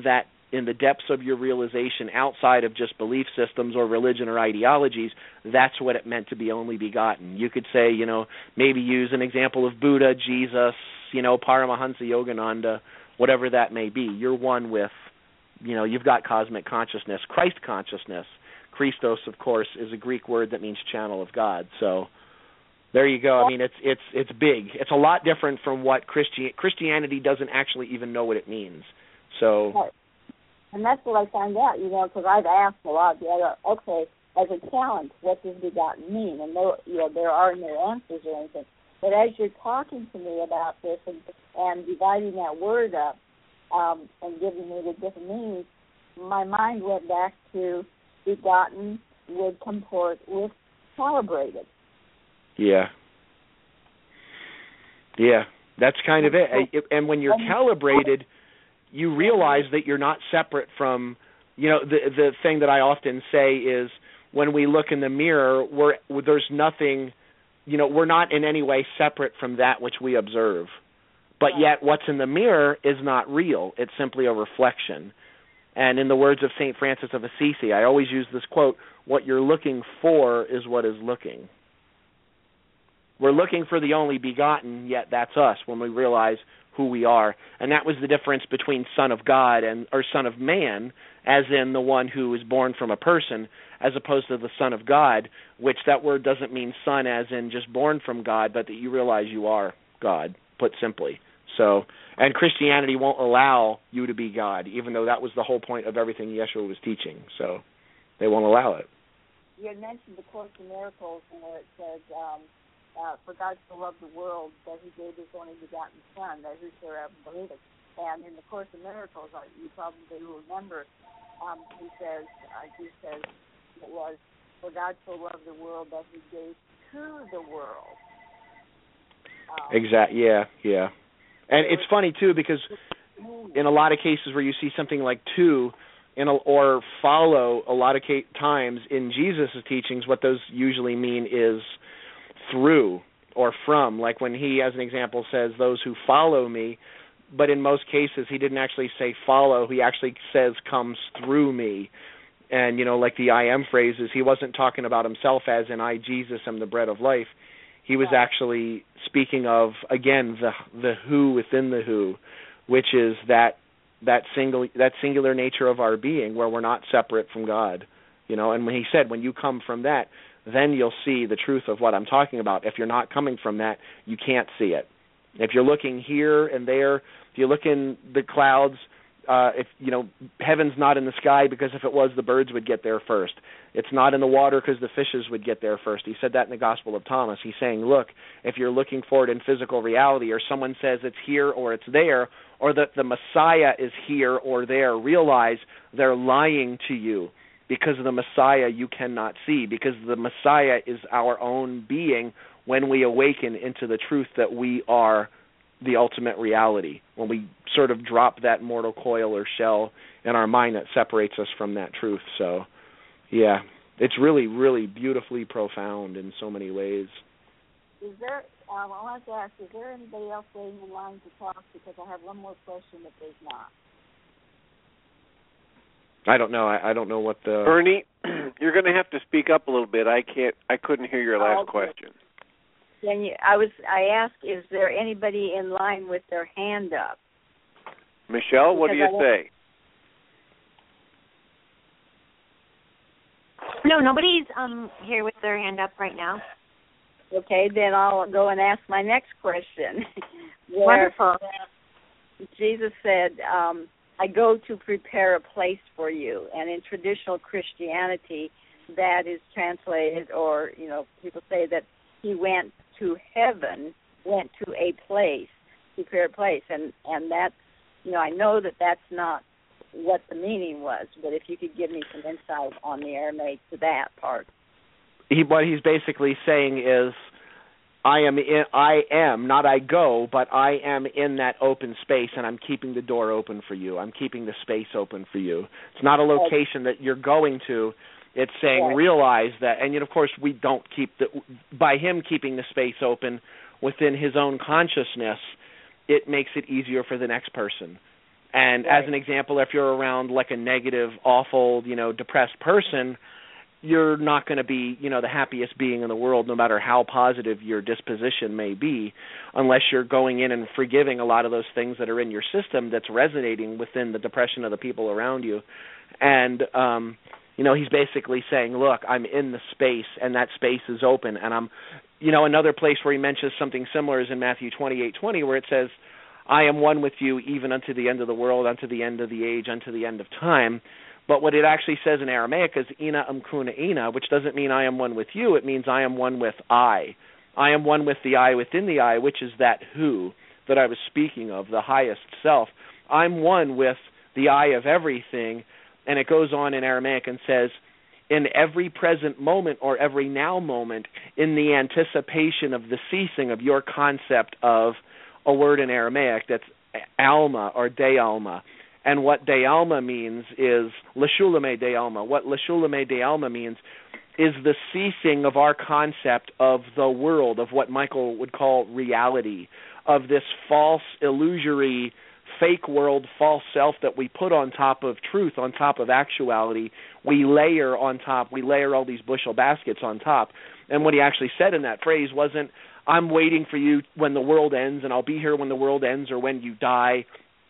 in the depths of your realization outside of just belief systems or religion or ideologies, that's what it meant to be only begotten. You could say, maybe use an example of Buddha, Jesus, Paramahansa Yogananda, whatever that may be. You're one with, you've got cosmic consciousness, Christ consciousness. Christos, of course, is a Greek word that means channel of God. So there you go. I mean, it's big. It's a lot different from what Christianity doesn't actually even know what it means. So, and that's what I found out, because I've asked a lot of the other, okay, as a challenge, what does begotten mean? And there are no answers or anything. But as you're talking to me about this and dividing that word up and giving me the different meanings, my mind went back to begotten would comport with calibrated. Yeah, that's kind of it. And when you're calibrated, you realize that you're not separate from, the thing that I often say is when we look in the mirror, there's nothing, we're not in any way separate from that which we observe. But yet what's in the mirror is not real. It's simply a reflection. And in the words of St. Francis of Assisi, I always use this quote, what you're looking for is what is looking. We're looking for the only begotten, yet that's us when we realize who we are. And that was the difference between Son of God or Son of Man, as in the one who is born from a person, as opposed to the Son of God, which that word doesn't mean son as in just born from God, but that you realize you are God, put simply. So, and Christianity won't allow you to be God, even though that was the whole point of everything Yeshua was teaching. So they won't allow it. You had mentioned the Course in Miracles, where it says, for God so loved the world that he gave his only begotten Son, that whosoever believeth. And in the Course in Miracles, you probably will remember, he says it was, for God so loved the world that he gave to the world. Exactly. Yeah. And it's funny, too, because in a lot of cases where you see something like to or follow, a lot of times in Jesus' teachings, what those usually mean is through or from. Like when he, as an example, says, those who follow me, but in most cases he didn't actually say follow. He actually says comes through me. And, like the I am phrases, he wasn't talking about himself as in I, Jesus, am the bread of life. He was actually speaking of, again, the who within the who, which is that singular nature of our being where we're not separate from God. And when he said, when you come from that, then you'll see the truth of what I'm talking about. If you're not coming from that, you can't see it. If you're looking here and there, if you look in the clouds, heaven's not in the sky because if it was, the birds would get there first. It's not in the water because the fishes would get there first. He said that in the Gospel of Thomas. He's saying, look, if you're looking for it in physical reality, or someone says it's here or it's there, or that the Messiah is here or there, realize they're lying to you, because the Messiah you cannot see, because the Messiah is our own being when we awaken into the truth that we are the ultimate reality, when we sort of drop that mortal coil or shell in our mind that separates us from that truth. So, yeah, it's really, really beautifully profound in so many ways. Is there, I want to ask, is there anybody else waiting in line to talk? Because I have one more question if there's not. I don't know. I don't know what the... Bernie, you're going to have to speak up a little bit. I couldn't hear your last question. I asked, is there anybody in line with their hand up? Michelle, what do you say? No, nobody's here with their hand up right now. Okay, then I'll go and ask my next question. Wonderful. Jesus said, I go to prepare a place for you. And in traditional Christianity, that is translated, or, people say that he went to heaven, went to a place, prepare a place. And that's, I know that that's not what the meaning was, but if you could give me some insight on the Aramaic to that part. What he's basically saying is, I am, not I go, but I am in that open space, and I'm keeping the door open for you. I'm keeping the space open for you. It's not a location that you're going to. It's saying realize that, and of course we don't keep by him keeping the space open within his own consciousness, it makes it easier for the next person. And as an example, if you're around like a negative, awful, depressed person, you're not going to be, the happiest being in the world, no matter how positive your disposition may be, unless you're going in and forgiving a lot of those things that are in your system that's resonating within the depression of the people around you. And, he's basically saying, look, I'm in the space, and that space is open. And I'm, another place where he mentions something similar is in Matthew 28:20, where it says, I am one with you even unto the end of the world, unto the end of the age, unto the end of time. But what it actually says in Aramaic is ina kuna ina, which doesn't mean I am one with you. It means I am one with I. I am one with the I within the I, which is that who that I was speaking of, the highest self. I'm one with the I of everything. And it goes on in Aramaic and says, in every present moment or every now moment, in the anticipation of the ceasing of your concept of a word in Aramaic that's alma or de alma. And what de alma means is leshulame de alma. What leshulame de alma means is the ceasing of our concept of the world, of what Michael would call reality, of this false, illusory, fake world, false self that we put on top of truth, on top of actuality. We layer on top. We layer all these bushel baskets on top. And what he actually said in that phrase wasn't, I'm waiting for you when the world ends, and I'll be here when the world ends or when you die,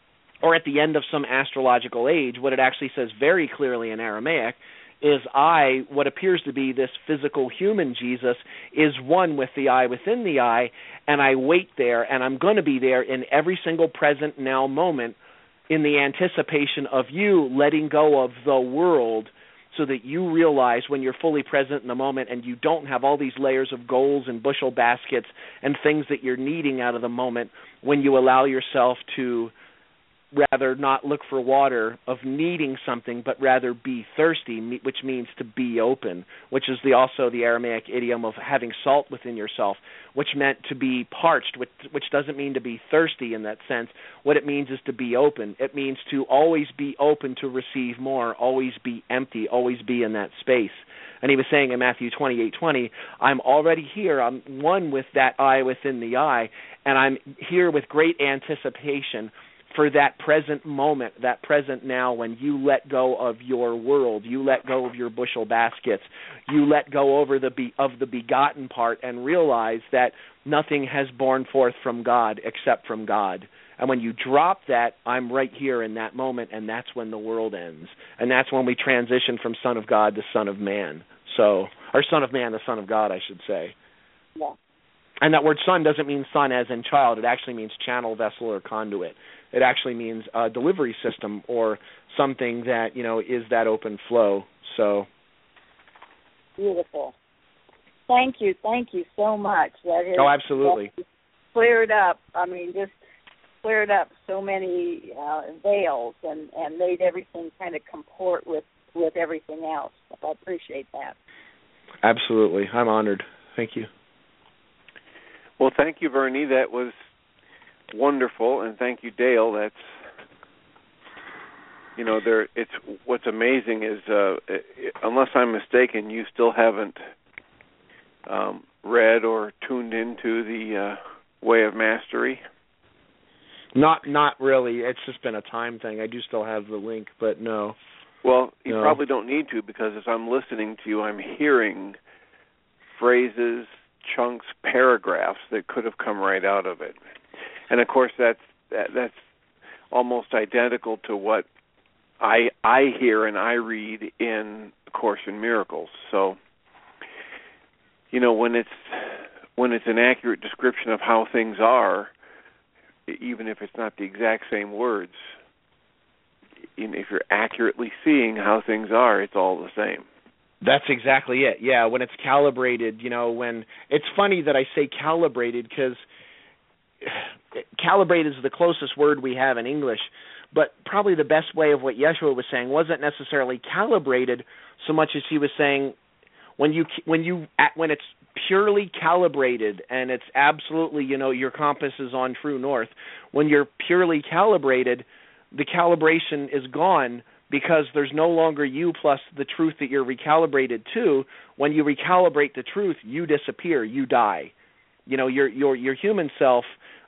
or at the end of some astrological age. What it actually says very clearly in Aramaic is I, what appears to be this physical human Jesus, is one with the I within the I, and I wait there, and I'm going to be there in every single present now moment in the anticipation of you letting go of the world, so that you realize when you're fully present in the moment and you don't have all these layers of goals and bushel baskets and things that you're needing out of the moment, when you allow yourself to rather not look for water of needing something, but rather be thirsty, which means to be open, which is also the Aramaic idiom of having salt within yourself, which meant to be parched, which doesn't mean to be thirsty in that sense. What it means is to be open. It means to always be open to receive more, always be empty, always be in that space. And he was saying in Matthew 28:20, I'm already here. I'm one with that I within the I, and I'm here with great anticipation for that present moment, that present now, when you let go of your world, you let go of your bushel baskets, you let go of the begotten part and realize that nothing has borne forth from God except from God. And when you drop that, I'm right here in that moment, and that's when the world ends. And that's when we transition from Son of God to Son of Man. Or Son of Man to Son of God, I should say. Yeah. And that word son doesn't mean son as in child. It actually means channel, vessel, or conduit. It actually means a delivery system or something that, is that open flow. So beautiful. Thank you so much. Absolutely. That cleared up. Just cleared up so many veils and made everything kind of comport with everything else. I appreciate that. Absolutely. I'm honored. Thank you. Well, thank you, Bernie. That was wonderful, and thank you, Dale. That's, it's what's amazing is, unless I'm mistaken, you still haven't read or tuned into the Way of Mastery. Not really. It's just been a time thing. I do still have the link, but no. Well, you probably don't need to, because as I'm listening to you, I'm hearing phrases, chunks, paragraphs that could have come right out of it. And of course, that's almost identical to what I hear and I read in A Course in Miracles. So, when it's an accurate description of how things are, even if it's not the exact same words, if you're accurately seeing how things are, it's all the same. That's exactly it. Yeah, when it's calibrated, when it's funny that I say calibrated, because calibrated is the closest word we have in English, but probably the best way of what Yeshua was saying wasn't necessarily calibrated so much as he was saying when it's purely calibrated and it's absolutely, your compass is on true north, when you're purely calibrated, the calibration is gone, because there's no longer you plus the truth that you're recalibrated to. When you recalibrate the truth, you disappear, you die. Your human self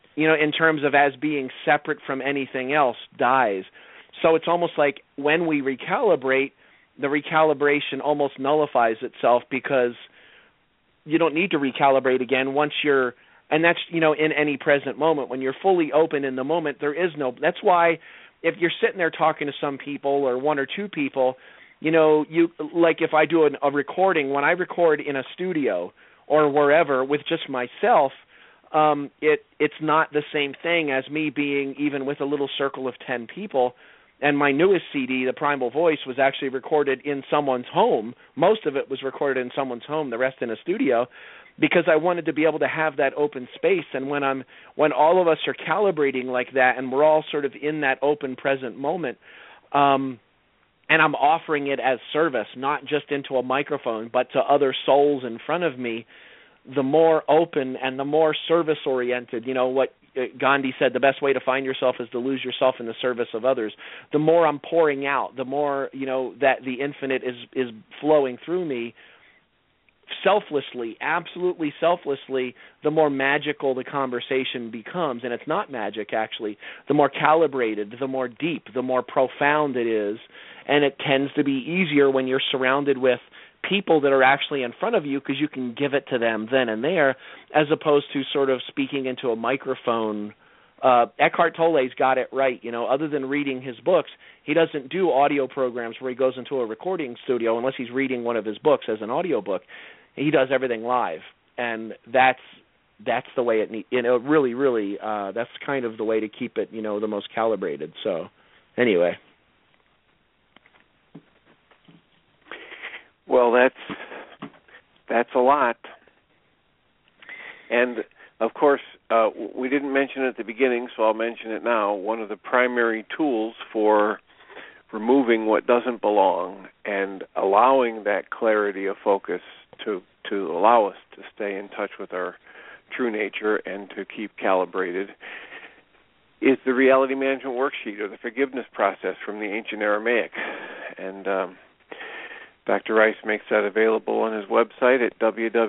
in terms of as being separate from anything else, dies. So it's almost like when we recalibrate, the recalibration almost nullifies itself because you don't need to recalibrate again once you're, and that's, in any present moment. When you're fully open in the moment, there is no, that's why if you're sitting there talking to some people or one or two people, you, like if I do a recording, when I record in a studio or wherever with just myself, it's not the same thing as me being even with a little circle of 10 people. And my newest CD, The Primal Voice, was actually recorded in someone's home. Most of it was recorded in someone's home, the rest in a studio, because I wanted to be able to have that open space. And when all of us are calibrating like that, and we're all sort of in that open present moment, and I'm offering it as service, not just into a microphone, but to other souls in front of me, the more open and the more service-oriented, what Gandhi said, the best way to find yourself is to lose yourself in the service of others. The more I'm pouring out, the more, that the infinite is flowing through me selflessly, absolutely selflessly, the more magical the conversation becomes. And it's not magic, actually. The more calibrated, the more deep, the more profound it is. And it tends to be easier when you're surrounded with people that are actually in front of you because you can give it to them then and there, as opposed to sort of speaking into a microphone. Eckhart Tolle's got it right. Other than reading his books, he doesn't do audio programs where he goes into a recording studio unless he's reading one of his books as an audio book. He does everything live, and that's the way it needs. Really, really, that's kind of the way to keep it, the most calibrated. So, anyway. Well, that's a lot. And, of course, we didn't mention it at the beginning, so I'll mention it now. One of the primary tools for removing what doesn't belong and allowing that clarity of focus to allow us to stay in touch with our true nature and to keep calibrated is the reality management worksheet, or the forgiveness process from the ancient Aramaic. And Dr. Rice makes that available on his website at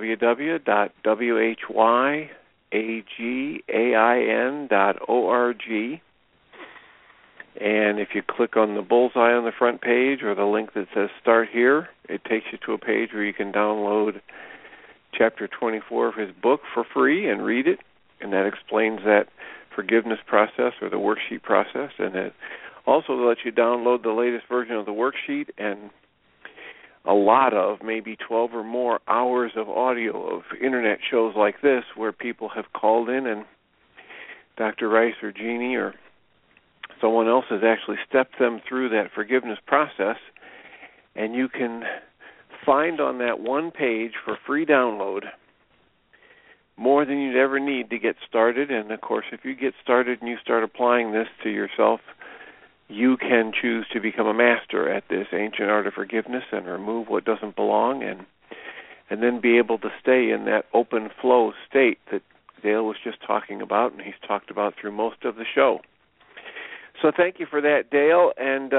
www.whyagain.org. And if you click on the bullseye on the front page or the link that says Start Here, it takes you to a page where you can download Chapter 24 of his book for free and read it. And that explains that forgiveness process or the worksheet process. And it also lets you download the latest version of the worksheet and a lot of, maybe 12 or more hours of audio of internet shows like this where people have called in and Dr. Rice or Jeannie or someone else has actually stepped them through that forgiveness process, and you can find on that one page for free download more than you'd ever need to get started. And, of course, if you get started and you start applying this to yourself, you can choose to become a master at this ancient art of forgiveness and remove what doesn't belong and then be able to stay in that open flow state that Dale was just talking about and he's talked about through most of the show. So thank you for that, Dale. And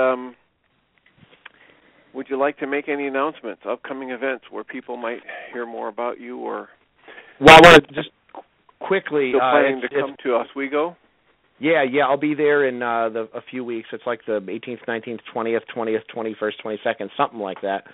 would you like to make any announcements, upcoming events where people might hear more about you? Or well, I want to just quickly... Still planning to come to Oswego? Yeah, I'll be there in a few weeks. It's like the 18th, 19th, 20th, 21st, 22nd, something like that.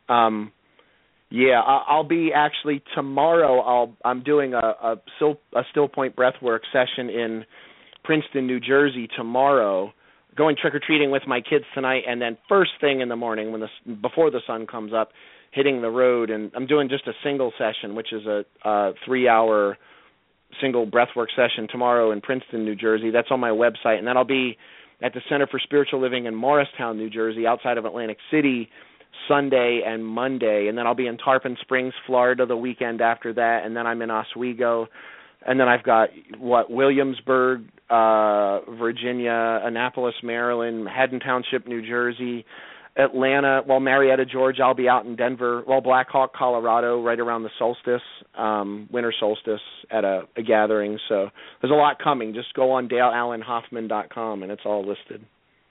I'll be actually tomorrow. I'm doing a Still Point Breathwork session in Princeton, New Jersey tomorrow. Going trick-or-treating with my kids tonight, and then first thing in the morning, before the sun comes up, hitting the road. And I'm doing just a single session, which is a 3-hour single breathwork session tomorrow in Princeton, New Jersey. That's on my website. And then I'll be at the Center for Spiritual Living in Morristown, New Jersey, outside of Atlantic City, Sunday and Monday. And then I'll be in Tarpon Springs, Florida, the weekend after that. And then I'm in Oswego. And then I've got, Williamsburg, Virginia, Annapolis, Maryland, Haddon Township, New Jersey, Atlanta, Marietta, Georgia. I'll be out in Denver, Black Hawk, Colorado, right around the solstice, winter solstice at a gathering. So there's a lot coming. Just go on DaleAllenHoffman.com, and it's all listed.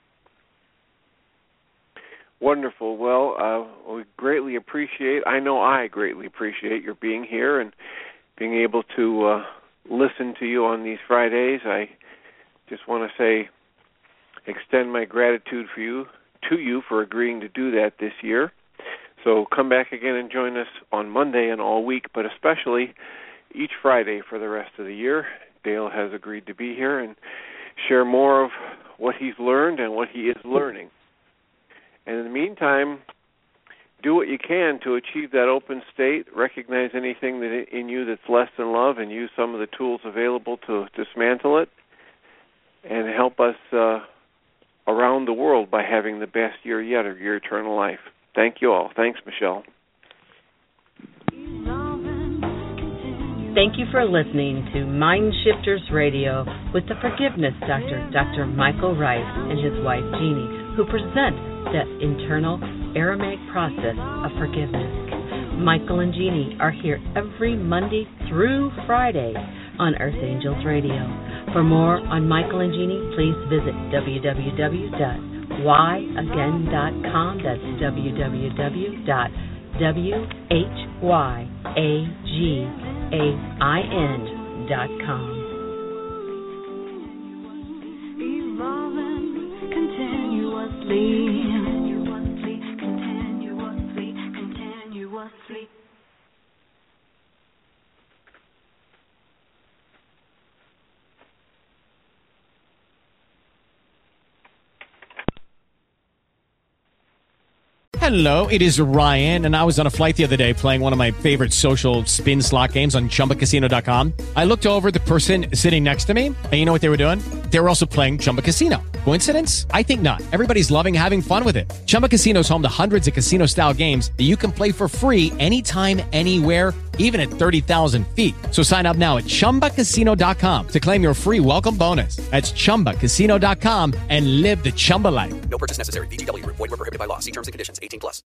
Wonderful. Well, we greatly appreciate, I greatly appreciate your being here and being able to listen to you on these Fridays. I just want to extend my gratitude to you for agreeing to do that this year. So come back again and join us on Monday and all week, but especially each Friday for the rest of the year. Dale has agreed to be here and share more of what he's learned and what he is learning. And in the meantime, do what you can to achieve that open state, recognize anything that in you that's less than love, and use some of the tools available to dismantle it, and help us around the world by having the best year yet of your eternal life. Thank you all. Thanks, Michelle. Thank you for listening to Mind Shifters Radio with the Forgiveness Doctor, Dr. Michael Rice, and his wife, Jeanie, who present the internal Aramaic process of forgiveness. Michael and Jeanie are here every Monday through Friday on Earth Angels Radio. For more on Michael and Jeanie, please visit www.whyagain.com. That's www.whyagain.com. Evolving continuously. Hello, it is Ryan, and I was on a flight the other day playing one of my favorite social spin slot games on ChumbaCasino.com. I looked over at the person sitting next to me, and you know what they were doing? They were also playing Chumba Casino. Coincidence? I think not. Everybody's loving having fun with it. Chumba Casino is home to hundreds of casino-style games that you can play for free anytime, anywhere, even at 30,000 feet. So sign up now at ChumbaCasino.com to claim your free welcome bonus. That's ChumbaCasino.com and live the Chumba life. No purchase necessary. VGW. Void where prohibited by law. See terms and conditions. 18+.